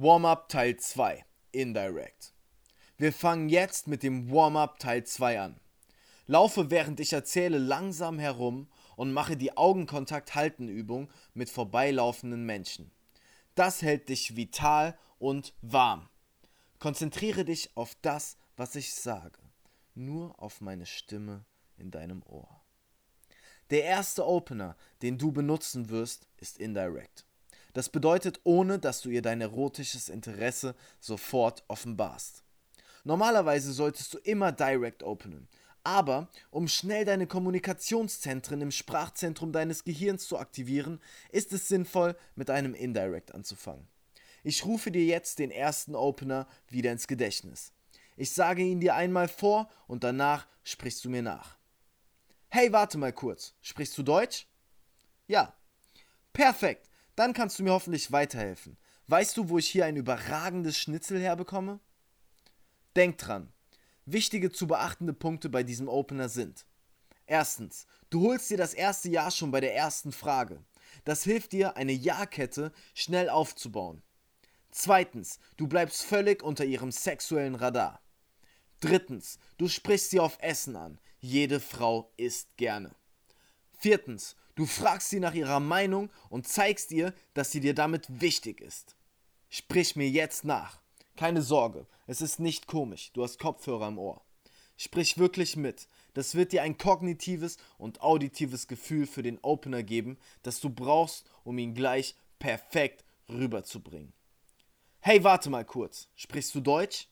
Warm-up Teil 2, Indirect. Wir fangen jetzt mit dem Warm-up Teil 2 an. Laufe, während ich erzähle, langsam herum und mache die Augenkontakt-Halten-Übung mit vorbeilaufenden Menschen. Das hält dich vital und warm. Konzentriere dich auf das, was ich sage, nur auf meine Stimme in deinem Ohr. Der erste Opener, den du benutzen wirst, ist Indirect. Das bedeutet, ohne dass du ihr dein erotisches Interesse sofort offenbarst. Normalerweise solltest du immer Direct openen, aber um schnell deine Kommunikationszentren im Sprachzentrum deines Gehirns zu aktivieren, ist es sinnvoll, mit einem Indirect anzufangen. Ich rufe dir jetzt den ersten Opener wieder ins Gedächtnis. Ich sage ihn dir einmal vor und danach sprichst du mir nach. Hey, warte mal kurz. Sprichst du Deutsch? Ja. Perfekt. Dann kannst du mir hoffentlich weiterhelfen. Weißt du, wo ich hier ein überragendes Schnitzel herbekomme? Denk dran. Wichtige zu beachtende Punkte bei diesem Opener sind: Erstens, du holst dir das erste Ja schon bei der ersten Frage. Das hilft dir, eine Ja-Kette schnell aufzubauen. Zweitens, du bleibst völlig unter ihrem sexuellen Radar. Drittens, du sprichst sie auf Essen an. Jede Frau isst gerne. Viertens, du fragst sie nach ihrer Meinung und zeigst ihr, dass sie dir damit wichtig ist. Sprich mir jetzt nach. Keine Sorge, es ist nicht komisch, du hast Kopfhörer im Ohr. Sprich wirklich mit. Das wird dir ein kognitives und auditives Gefühl für den Opener geben, das du brauchst, um ihn gleich perfekt rüberzubringen. Hey, warte mal kurz. Sprichst du Deutsch?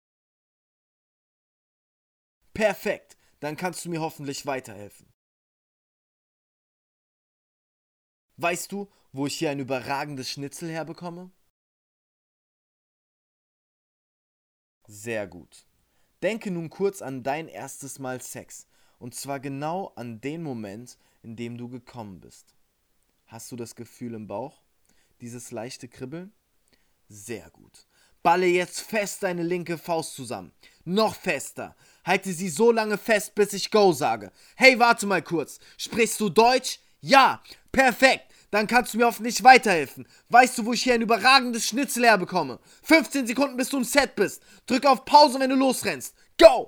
Perfekt, dann kannst du mir hoffentlich weiterhelfen. Weißt du, wo ich hier ein überragendes Schnitzel herbekomme? Sehr gut. Denke nun kurz an dein erstes Mal Sex, und zwar genau an den Moment, in dem du gekommen bist. Hast du das Gefühl im Bauch? Dieses leichte Kribbeln? Sehr gut. Balle jetzt fest deine linke Faust zusammen. Noch fester. Halte sie so lange fest, bis ich Go sage. Hey, warte mal kurz. Sprichst du Deutsch? Ja. Perfekt. Dann kannst du mir hoffentlich weiterhelfen. Weißt du, wo ich hier ein überragendes Schnitzel herbekomme? 15 Sekunden, bis du im Set bist. Drück auf Pause, wenn du losrennst. Go!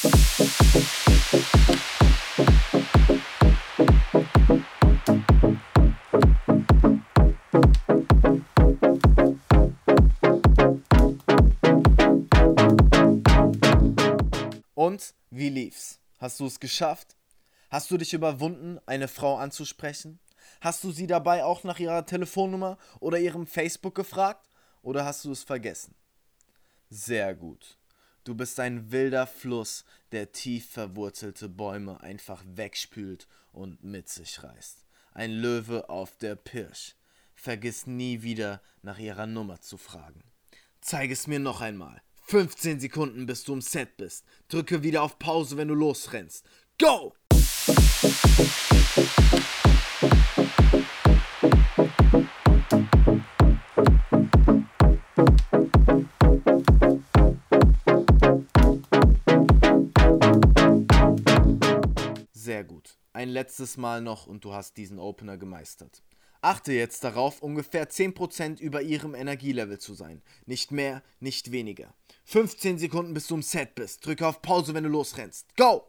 Und wie lief's? Hast du es geschafft? Hast du dich überwunden, eine Frau anzusprechen? Hast du sie dabei auch nach ihrer Telefonnummer oder ihrem Facebook gefragt? Oder hast du es vergessen? Sehr gut. Du bist ein wilder Fluss, der tief verwurzelte Bäume einfach wegspült und mit sich reißt. Ein Löwe auf der Pirsch. Vergiss nie wieder, nach ihrer Nummer zu fragen. Zeig es mir noch einmal. 15 Sekunden, bis du im Set bist. Drücke wieder auf Pause, wenn du losrennst. Go! Sehr gut. Ein letztes Mal noch und du hast diesen Opener gemeistert. Achte jetzt darauf, ungefähr 10% über ihrem Energielevel zu sein. Nicht mehr, nicht weniger. 15 Sekunden, bis du im Set bist. Drücke auf Pause, wenn du losrennst. Go!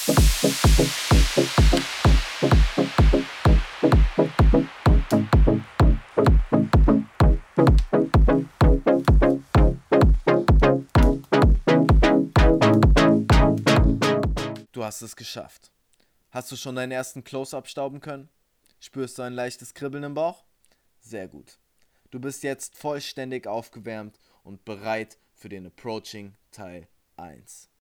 Du hast es geschafft. Hast du schon deinen ersten Close-Up stauben können? Spürst du ein leichtes Kribbeln im Bauch? Sehr gut. Du bist jetzt vollständig aufgewärmt und bereit für den Approaching Teil 1.